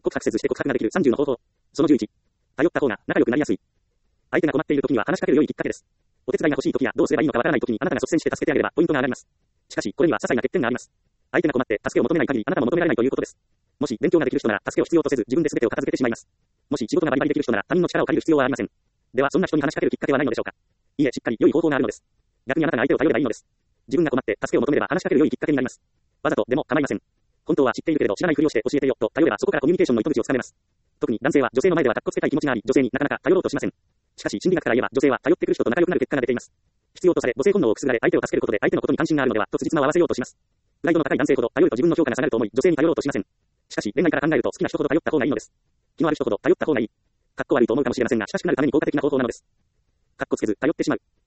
告白せずして告白ができる30の方法。その11。頼った方が仲良くなりやすい。相手が困っている時には話しかける良いきっかけです。お手伝いが欲しい時やどうすればいいのかわからない時にあなたが率先して助けてあげればポイントが上がります。しかし、これには些細な欠点があります。相手が困って助けを求めない限りあなたも求められないということです。もし勉強ができる人なら助けを必要とせず自分で全てを片付けてしまいます。もし仕事がバリバリできる人なら他人の力を借りる必要はありません。ではそんな人に話しかけるきっかけはないのでしょうか。いいえ、しっかり良い方法があるのです。逆にあなたが相手を頼ればいいのです。自分が困って助けを求めれば話しかける良いきっかけになります。わざとでも構いません。本当は知っているけれど知らないふりをして教えてよと頼ればそこからコミュニケーションの糸口をつかめます。特に男性は女性の前では格好つけたい気持ちがあり女性になかなか頼ろうとしません。しかし心理学から言えば女性は頼ってくる人と仲良くなる結果が出ています。必要とされ母性本能をくすぐられ相手を助けることで相手のことに関心があるのではと辻褄を合わせようとします。プライドの高い男性ほど頼ると自分の評価が下がると思い女性に頼ろうとしません。しかし恋愛から考えると好きな人ほど頼った方がいいのです。気のある人ほど頼った方がいい。かっこ悪いと思うかもしれませんが親しくなるために効果的な方法なのです。かっこつけず頼ってしまう。